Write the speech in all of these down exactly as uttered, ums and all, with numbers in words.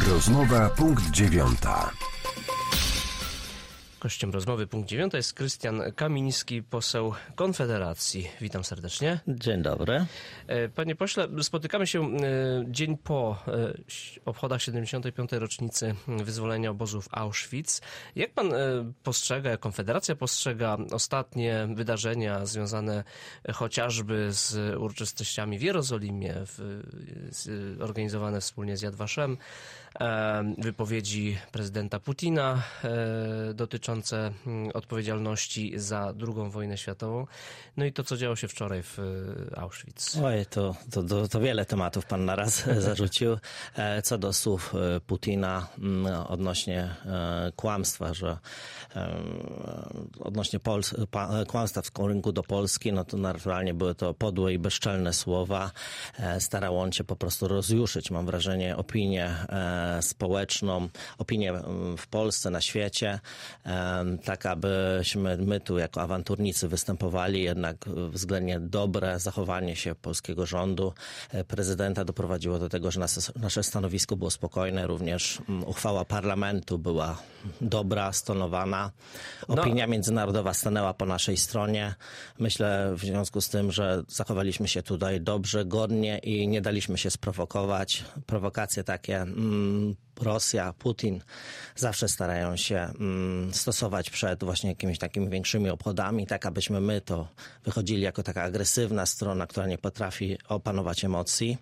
Rozmowa punkt dziewiąta. Gościem rozmowy punkt dziewiąta jest Krystian Kamiński, poseł Konfederacji. Witam serdecznie. Dzień dobry. Panie pośle, spotykamy się dzień po obchodach siedemdziesiątej piątej rocznicy wyzwolenia obozów Auschwitz. Jak pan postrzega, jak Konfederacja postrzega ostatnie wydarzenia związane chociażby z uroczystościami w Jerozolimie, w, z, organizowane wspólnie z Yad Vashem, wypowiedzi prezydenta Putina dotyczące odpowiedzialności za drugą wojnę światową, no i to, co działo się wczoraj w Auschwitz. Oj, to, to, to, to wiele tematów pan naraz zarzucił. Co do słów Putina odnośnie kłamstwa, że odnośnie Pols- kłamstwa w stosunku do Polski, no to naturalnie były to podłe i bezczelne słowa. Starał on się po prostu rozjuszyć, mam wrażenie, opinię społeczną, opinię w Polsce, na świecie, tak abyśmy my tu jako awanturnicy występowali, jednak względnie dobre zachowanie się polskiego rządu, prezydenta doprowadziło do tego, że nasze stanowisko było spokojne, również uchwała parlamentu była dobra, stonowana, opinia no. międzynarodowa stanęła po naszej stronie. Myślę w związku z tym, że zachowaliśmy się tutaj dobrze, godnie i nie daliśmy się sprowokować. Prowokacje takie mm, Rosja, Putin zawsze starają się mm, stosować przed właśnie jakimiś takimi większymi obchodami, tak abyśmy my to wychodzili jako taka agresywna strona, która nie potrafi opanować emocji.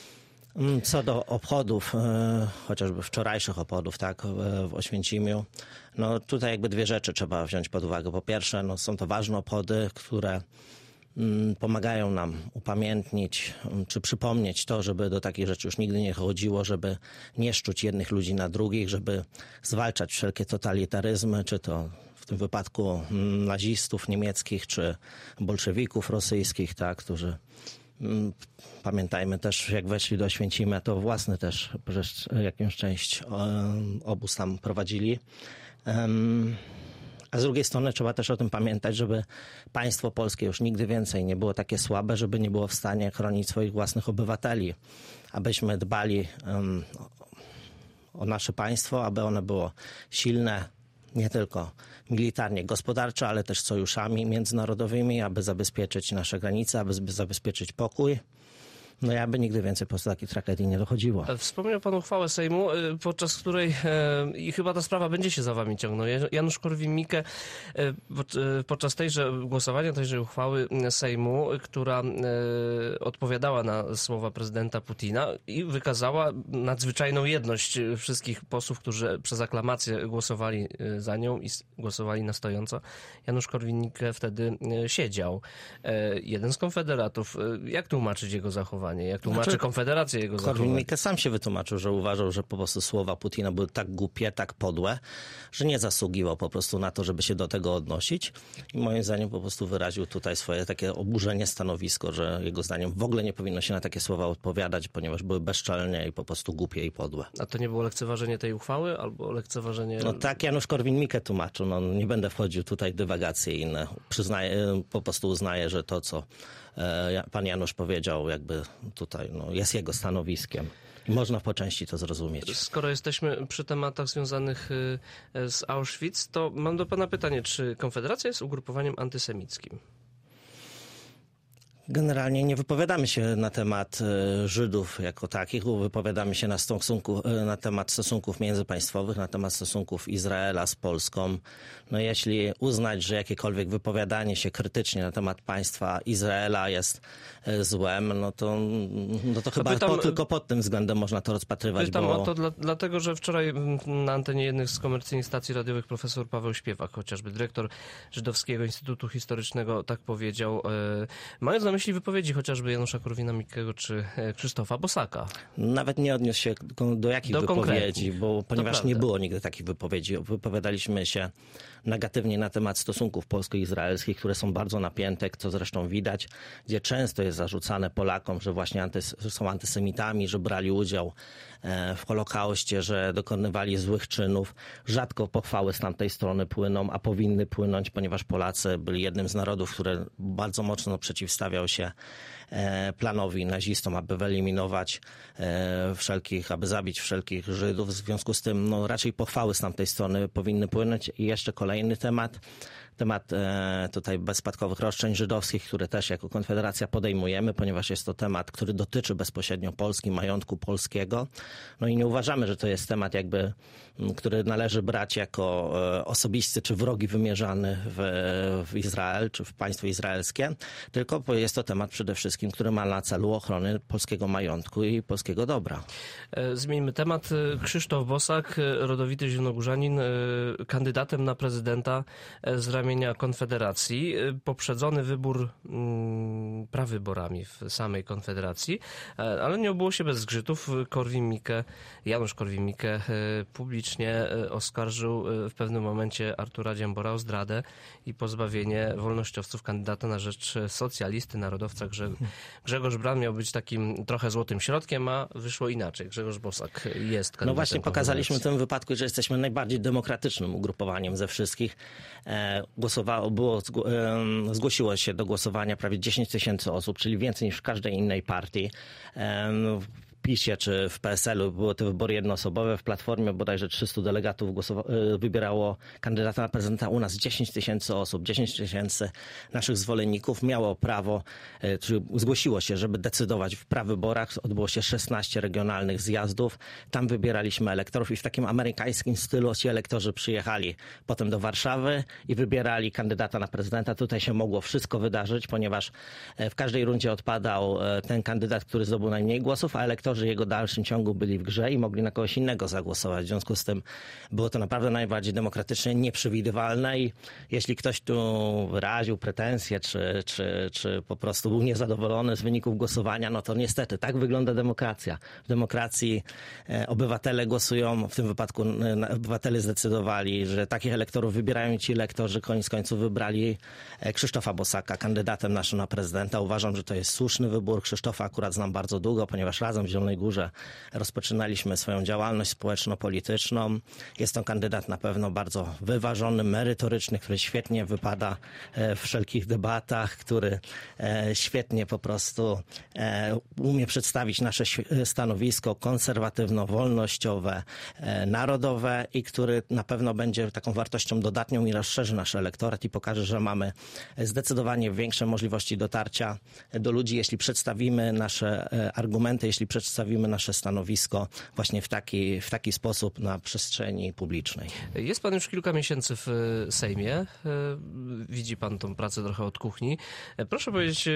Co do obchodów, chociażby wczorajszych obchodów, tak, w Oświęcimiu, no tutaj jakby dwie rzeczy trzeba wziąć pod uwagę. Po pierwsze, no są to ważne obchody, które pomagają nam upamiętnić czy przypomnieć to, żeby do takich rzeczy już nigdy nie chodziło, żeby nie szczuć jednych ludzi na drugich, żeby zwalczać wszelkie totalitaryzmy, czy to w tym wypadku nazistów niemieckich, czy bolszewików rosyjskich, tak, którzy pamiętajmy też, jak weszli do Oświęcimia, to własny też jakąś część obóz tam prowadzili. A z drugiej strony trzeba też o tym pamiętać, żeby państwo polskie już nigdy więcej nie było takie słabe, żeby nie było w stanie chronić swoich własnych obywateli. Abyśmy dbali um, o nasze państwo, aby ono było silne, nie tylko militarnie, gospodarczo, ale też sojuszami międzynarodowymi, aby zabezpieczyć nasze granice, aby zabezpieczyć pokój. No i aby nigdy więcej po prostu takiej tragedii nie dochodziło. Wspomniał pan uchwałę Sejmu, podczas której e, i chyba ta sprawa będzie się za wami ciągnął. Janusz Korwin-Mikke e, podczas tejże głosowania, tejże uchwały Sejmu, która e, odpowiadała na słowa prezydenta Putina i wykazała nadzwyczajną jedność wszystkich posłów, którzy przez aklamację głosowali za nią i głosowali na stojąco. Janusz Korwin-Mikke wtedy siedział. E, jeden z konfederatów. Jak tłumaczyć jego zachowanie? Jak tłumaczy znaczy, Konfederacja jego zachowanie? Korwin-Mikke sam się wytłumaczył, że uważał, że po prostu słowa Putina były tak głupie, tak podłe, że nie zasługiwał po prostu na to, żeby się do tego odnosić. I moim zdaniem po prostu wyraził tutaj swoje takie oburzenie, stanowisko, że jego zdaniem w ogóle nie powinno się na takie słowa odpowiadać, ponieważ były bezczelne i po prostu głupie i podłe. A to nie było lekceważenie tej uchwały albo lekceważenie... No tak Janusz Korwin-Mikke tłumaczył. No, nie będę wchodził tutaj w dywagacje inne. Przyznaję, po prostu uznaję, że to, co e, pan Janusz powiedział, jakby tutaj no, jest jego stanowiskiem. I można po części to zrozumieć. Skoro jesteśmy przy tematach związanych z Auschwitz, to mam do pana pytanie, czy Konfederacja jest ugrupowaniem antysemickim? Generalnie nie wypowiadamy się na temat Żydów jako takich, wypowiadamy się na, stosunku, na temat stosunków międzypaństwowych, na temat stosunków Izraela z Polską. No jeśli uznać, że jakiekolwiek wypowiadanie się krytycznie na temat państwa Izraela jest złem, no to, no to chyba pytam, po, tylko pod tym względem można to rozpatrywać. Pytam bo... o to dla, dlatego, że wczoraj na antenie jednych z komercyjnych stacji radiowych profesor Paweł Śpiewak, chociażby dyrektor Żydowskiego Instytutu Historycznego, tak powiedział, e, mając na myśli wypowiedzi chociażby Janusza Korwina-Mikkego czy Krzysztofa Bosaka. Nawet nie odniósł się do jakich do wypowiedzi, bo ponieważ nie było nigdy takich wypowiedzi. Wypowiadaliśmy się negatywnie na temat stosunków polsko-izraelskich, które są bardzo napięte, co zresztą widać, gdzie często jest zarzucane Polakom, że właśnie antys- że są antysemitami, że brali udział w Holokauście, że dokonywali złych czynów. Rzadko pochwały z tamtej strony płyną, a powinny płynąć, ponieważ Polacy byli jednym z narodów, które bardzo mocno przeciwstawiał się planowi nazistom, aby wyeliminować wszelkich, aby zabić wszelkich Żydów. W związku z tym no, raczej pochwały z tamtej strony powinny płynąć. I jeszcze kolejny temat. Temat e, tutaj bezspadkowych roszczeń żydowskich, które też jako Konfederacja podejmujemy, ponieważ jest to temat, który dotyczy bezpośrednio Polski, majątku polskiego. No i nie uważamy, że to jest temat jakby, który należy brać jako e, osobisty czy wrogi wymierzany w, w Izrael czy w państwo izraelskie, tylko jest to temat przede wszystkim, który ma na celu ochrony polskiego majątku i polskiego dobra. Zmieńmy temat. Krzysztof Bosak, rodowity zielonogórzanin, kandydatem na prezydenta z ramienia Konfederacji. Poprzedzony wybór mm, prawyborami w samej Konfederacji, ale nie obyło się bez zgrzytów. Korwin-Mikke, Janusz Korwin-Mikke publicznie oskarżył w pewnym momencie Artura Dziambora o zdradę i pozbawienie wolnościowców kandydata na rzecz socjalisty, narodowca. Grzegorz Braun miał być takim trochę złotym środkiem, a wyszło inaczej. Grzegorz Bosak jest kandydatem. No właśnie pokazaliśmy w tym wypadku, że jesteśmy najbardziej demokratycznym ugrupowaniem ze wszystkich. Głosowało, było, zgłosiło się do głosowania prawie dziesięć tysięcy osób, czyli więcej niż w każdej innej partii. W PiSie czy w P S L u były to wybory jednoosobowe, w Platformie bodajże trzystu delegatów wybierało kandydata na prezydenta. U nas dziesięć tysięcy osób, dziesięć tysięcy naszych zwolenników miało prawo, czy zgłosiło się, żeby decydować w prawyborach. Odbyło się szesnaście regionalnych zjazdów. Tam wybieraliśmy elektorów i w takim amerykańskim stylu ci elektorzy przyjechali potem do Warszawy i wybierali kandydata na prezydenta. Tutaj się mogło wszystko wydarzyć, ponieważ w każdej rundzie odpadał ten kandydat, który zdobył najmniej głosów, a elektorzy jego w dalszym ciągu byli w grze i mogli na kogoś innego zagłosować. W związku z tym było to naprawdę najbardziej demokratycznie nieprzewidywalne i jeśli ktoś tu wyraził pretensje, czy, czy, czy po prostu był niezadowolony z wyników głosowania, no to niestety tak wygląda demokracja. W demokracji obywatele głosują, w tym wypadku obywatele zdecydowali, że takich elektorów wybierają i ci elektorzy koniec końców wybrali Krzysztofa Bosaka kandydatem naszym na prezydenta. Uważam, że to jest słuszny wybór. Krzysztofa akurat znam bardzo długo, ponieważ razem w Zielonej Górze rozpoczynaliśmy swoją działalność społeczno-polityczną. Jest to kandydat na pewno bardzo wyważony, merytoryczny, który świetnie wypada w wszelkich debatach, który świetnie po prostu umie przedstawić nasze stanowisko konserwatywno-wolnościowe, narodowe i który na pewno będzie taką wartością dodatnią i rozszerzy nasz elektorat i pokaże, że mamy zdecydowanie większe możliwości dotarcia do ludzi, jeśli przedstawimy nasze argumenty, jeśli przedstawimy nasze stanowisko właśnie w taki, w taki sposób na przestrzeni publicznej. Jest pan już kilka miesięcy w Sejmie. Widzi pan tą pracę trochę od kuchni. Proszę powiedzieć,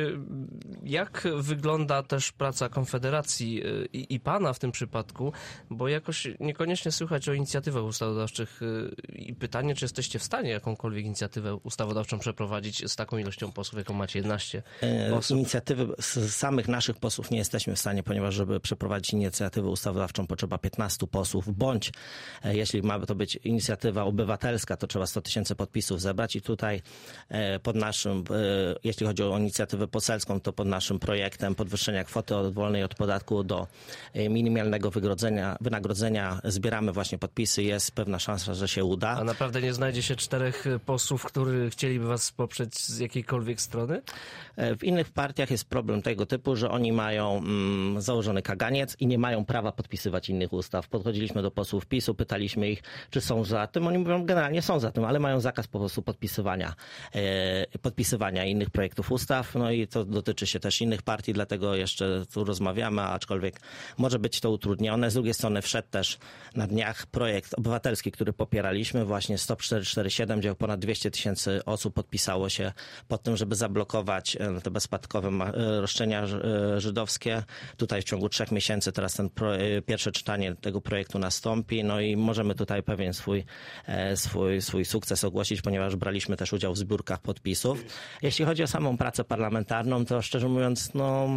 jak wygląda też praca Konfederacji i, i pana w tym przypadku, bo jakoś niekoniecznie słychać o inicjatywach ustawodawczych i pytanie, czy jesteście w stanie jakąkolwiek inicjatywę ustawodawczą przeprowadzić z taką ilością posłów, jaką macie jedenaście osób? Inicjatywy z samych naszych posłów nie jesteśmy w stanie, ponieważ żeby przeprowadzić inicjatywę ustawodawczą potrzeba piętnastu posłów, bądź jeśli ma to być inicjatywa obywatelska, to trzeba sto tysięcy podpisów zebrać i tutaj pod naszym, jeśli chodzi o inicjatywę poselską, to pod naszym projektem podwyższenia kwoty wolnej od podatku do minimalnego wynagrodzenia, wynagrodzenia zbieramy właśnie podpisy, jest pewna szansa, że się uda. A naprawdę nie znajdzie się czterech posłów, którzy chcieliby was poprzeć z jakiejkolwiek strony? W innych partiach jest problem tego typu, że oni mają mm, założony kaganiec i nie mają prawa podpisywać innych ustaw. Podchodziliśmy do posłów PiSu, pytaliśmy ich, czy są za tym. Oni mówią, generalnie są za tym, ale mają zakaz po prostu podpisywania, e, podpisywania innych projektów ustaw. No i to dotyczy się też innych partii, dlatego jeszcze tu rozmawiamy, aczkolwiek może być to utrudnione. Z drugiej strony wszedł też na dniach projekt obywatelski, który popieraliśmy, właśnie Stop czterysta czterdzieści siedem, gdzie ponad dwieście tysięcy osób podpisało się pod tym, żeby zablokować te bezspadkowe roszczenia żydowskie. Tutaj w ciągu trzech miesięcy teraz ten pro, pierwsze czytanie tego projektu nastąpi, no i możemy tutaj pewien swój, swój, swój sukces ogłosić, ponieważ braliśmy też udział w zbiórkach podpisów. Jeśli chodzi o samą pracę parlamentarną, to szczerze mówiąc, no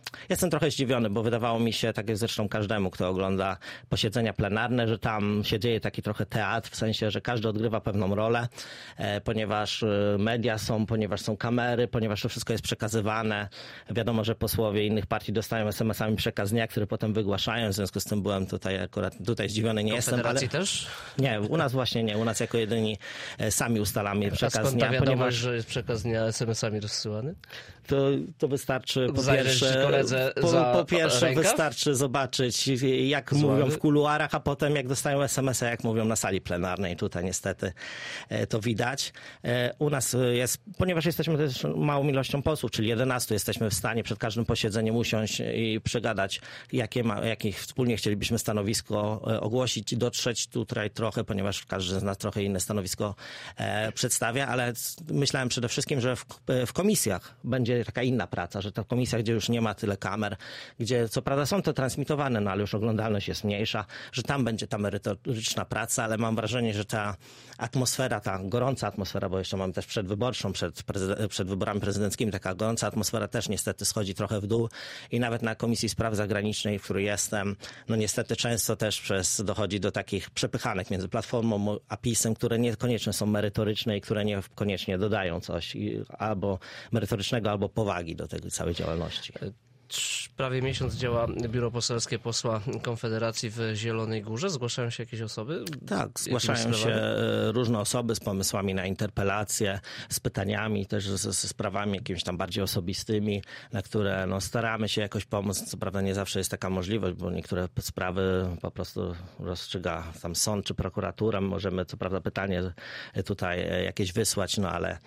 Jestem trochę zdziwiony, bo wydawało mi się, tak jak zresztą każdemu, kto ogląda posiedzenia plenarne, że tam się dzieje taki trochę teatr, w sensie, że każdy odgrywa pewną rolę, e, ponieważ media są, ponieważ są kamery, ponieważ to wszystko jest przekazywane. Wiadomo, że posłowie innych partii dostają es em esami przekaznia, które potem wygłaszają, w związku z tym byłem tutaj akurat tutaj zdziwiony nie jestem. Konfederacji Ale... też? Nie, u nas właśnie nie, u nas jako jedyni e, sami ustalamy przekaz A skąd dnia, ta wiadomość, ponieważ że jest przekaz dnia es em esami rozsyłany? To, to wystarczy po Zajrzeć pierwsze, koledze po, za po pierwsze rękaw? wystarczy zobaczyć, jak Zławy? mówią w kuluarach, a potem jak dostają es em esy, jak mówią na sali plenarnej. Tutaj niestety e, to widać. E, u nas jest, ponieważ jesteśmy też małą ilością posłów, czyli jedenastu, jesteśmy w stanie przed każdym posiedzeniem usiąść i przegadać, jakie, ma, jakie wspólnie chcielibyśmy stanowisko e, ogłosić i dotrzeć tutaj trochę, ponieważ każdy z nas trochę inne stanowisko e, przedstawia, ale myślałem przede wszystkim, że w, w komisjach będzie taka inna praca, że ta komisja, gdzie już nie ma tyle kamer, gdzie co prawda są to transmitowane, no ale już oglądalność jest mniejsza, że tam będzie ta merytoryczna praca, ale mam wrażenie, że ta atmosfera, ta gorąca atmosfera, bo jeszcze mamy też przedwyborczą, przed, prezyden- przed wyborami prezydenckimi, taka gorąca atmosfera też niestety schodzi trochę w dół i nawet na Komisji Spraw Zagranicznej, w której jestem, no niestety często też przez dochodzi do takich przepychanek między Platformą a PiS-em, które niekoniecznie są merytoryczne i które niekoniecznie dodają coś i albo merytorycznego, albo powagi do tej całej działalności. Prawie miesiąc działa biuro poselskie posła Konfederacji w Zielonej Górze. Zgłaszają się jakieś osoby? Tak, zgłaszają się różne osoby z pomysłami na interpelacje, z pytaniami, też ze sprawami jakimiś tam bardziej osobistymi, na które no, staramy się jakoś pomóc. Co prawda nie zawsze jest taka możliwość, bo niektóre sprawy po prostu rozstrzyga tam sąd czy prokuratura. Możemy co prawda pytanie tutaj jakieś wysłać, no ale,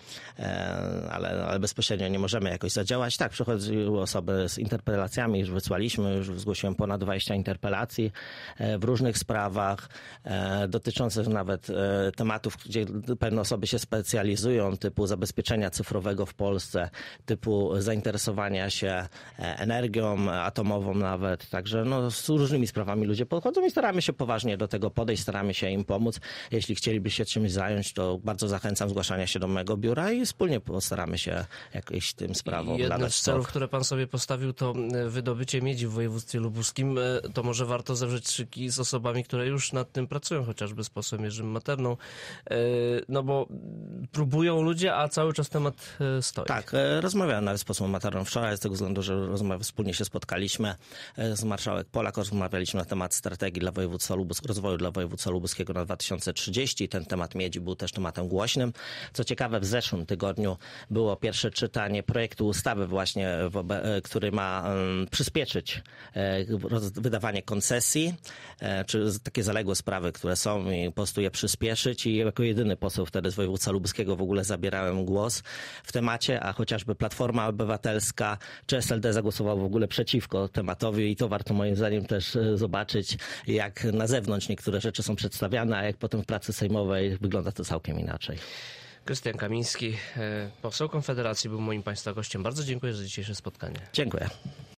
ale, ale bezpośrednio nie możemy jakoś zadziałać. Tak, przychodziły osoby z interpelacjami, już wysłaliśmy, już zgłosiłem ponad dwadzieścia interpelacji w różnych sprawach dotyczących nawet tematów, gdzie pewne osoby się specjalizują, typu zabezpieczenia cyfrowego w Polsce, typu zainteresowania się energią atomową nawet. Także no, z różnymi sprawami ludzie podchodzą i staramy się poważnie do tego podejść, staramy się im pomóc. Jeśli chcieliby się czymś zająć, to bardzo zachęcam zgłaszania się do mojego biura i wspólnie postaramy się jakoś tym sprawom Jednym nadać z celów, skok. które pan sobie postawił, to wydobycie miedzi w województwie lubuskim. To może warto zewrzeć szyki z osobami, które już nad tym pracują, chociażby z posłem Jerzym Materną. No bo próbują ludzie, a cały czas temat stoi. Tak, rozmawiałem nawet z posłem Materną wczoraj, z tego względu, że rozmaw- wspólnie się spotkaliśmy z marszałek Polak, rozmawialiśmy na temat strategii dla województwa lubus- rozwoju dla województwa lubuskiego na dwa tysiące trzydziesty. Ten temat miedzi był też tematem głośnym. Co ciekawe, w zeszłym tygodniu było pierwsze czytanie projektu ustawy właśnie, który ma um, przyspieszyć e, roz, wydawanie koncesji, e, czy takie zaległe sprawy, które są i po prostu je przyspieszyć i jako jedyny poseł wtedy z województwa lubuskiego w ogóle zabierałem głos w temacie, a chociażby Platforma Obywatelska czy es el de zagłosował w ogóle przeciwko tematowi i to warto moim zdaniem też e, zobaczyć, jak na zewnątrz niektóre rzeczy są przedstawiane, a jak potem w pracy sejmowej wygląda to całkiem inaczej. Krystian Kamiński, poseł Konfederacji, był moim państwa gościem. Bardzo dziękuję za dzisiejsze spotkanie. Dziękuję.